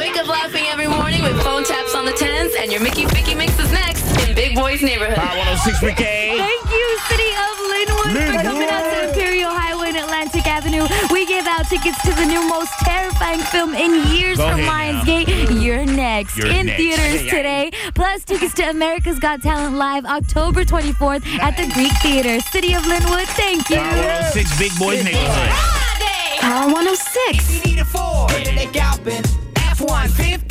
Wake up laughing every morning with phone taps on the 10s, and your Mickey Vicky mix is next in Big Boy's Neighborhood. Power 106 Ricky. Thank you, City of Linwood, for coming out to Imperial Highway and Atlantic Avenue. We gave out tickets to the new most terrifying film in years Go from ahead Lionsgate. You're next. You're in next. theaters today. Plus tickets to America's Got Talent Live October 24th at the Greek Theater. City of Linwood, thank you. Power 106 Big Boys Neighborhood. Power 106. If you need a Ford, they got F-150.